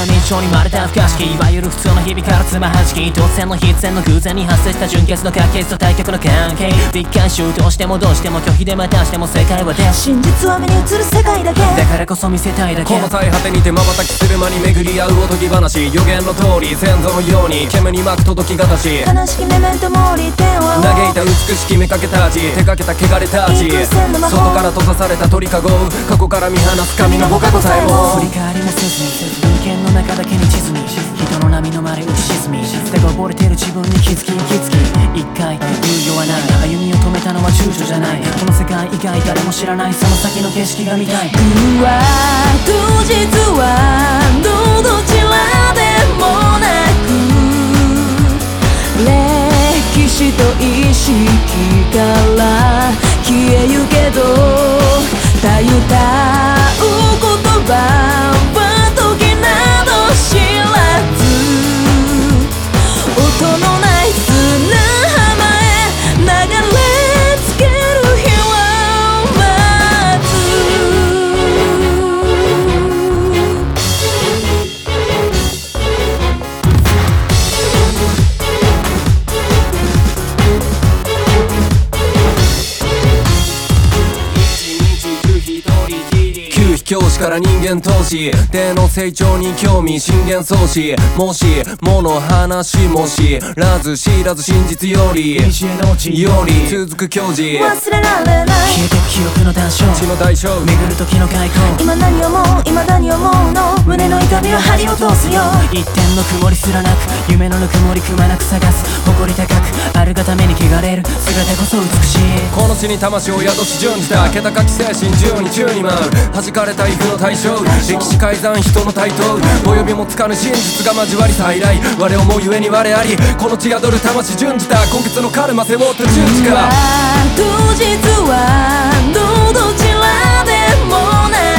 な日常に生まれた不可思議いわゆる普通の日々からつまはじき突然の必然の偶然に発生した純潔の確結と対極の関係一貫集どうしてもどうしても拒否でまたしても世界は出す真実は目に映る世界だけだからこそ見せたいだけこの最果てにて瞬きする間に巡り合うおとぎ話予言の通り先祖のように煙に巻く届きがたし悲しきメメントモーリー電話を嘆いた美しき見かけたち手かけた汚れたち外から閉ざされた鳥かご過去から見放す神の他答えも振り返りもせずに人間の中だけに地図に人の波のまれ打ち沈みだが溺れてる自分に気づき一回猶予はない歩みを止めたのは躊躇じゃないこの世界以外誰も知らないその先の景色が見たいうわ当日はどちらでもなく歴史と意識から消えゆけどたゆたう言葉は時など知らず音のない砂浜へ流れ着ける日を待つ旧非教師から人間投資での成長に興味信玄創始もしもの話もしらず知らず真実より続く教示忘れられない消えてく記憶の断章血の代償巡る時の開口今何を思う未だに思うの胸の痛みは針を通すよ一点の曇りすらなく夢のぬくもりくまなく探す誇り高くあるがために汚れる姿こそ美しいこの地に魂を宿し順じた桁書き精神自由に宙に舞う弾かれた畏怖の対象歴史改ざん人の台頭及びもつかぬ真実が交わり再来我思うゆえに我ありこの血宿る魂順じた今月のカルマ背負った順次か当日はどちらでもな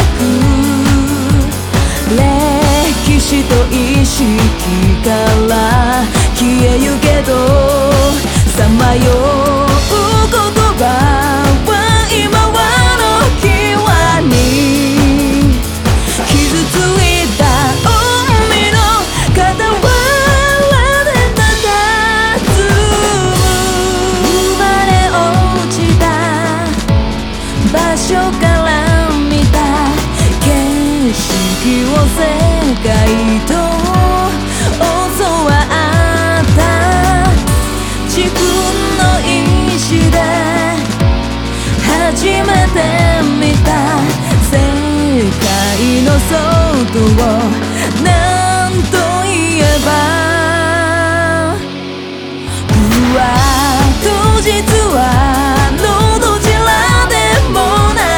く歴史と意識から消えゆけどさまよう言葉は今はの際に傷ついた海の傍らで佇む生まれ落ちた場所から見た景色を世界と教わった自分の意志で初めて見た世界の外を何と言えばうわ当日はどちらでもな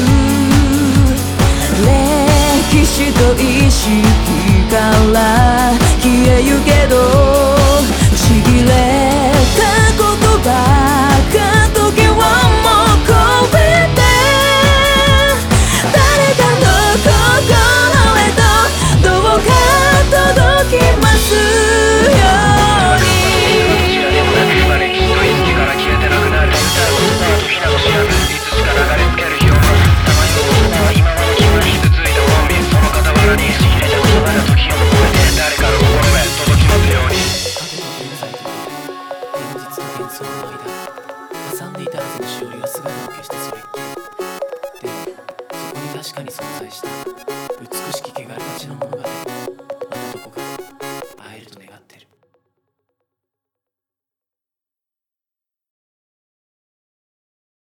く歴史と意識から消えゆけどちぎれた言葉が時をも超えて誰かの心へとどうか届きますようにどちらでもなく今歴史の意識から消えてなくなる歌う言葉は時など知らずいつしか流れ着ける日を待つさまよう言葉は今まで気が傷ついた本人その傍らにちぎれた言葉が時を超えて誰かの心へ届きますように現実と幻想の間挟んでいたはずのしおりが姿を消したそれっきりでそこに確かに存在した美しき汚れたちの物語あのどこか会えると願ってる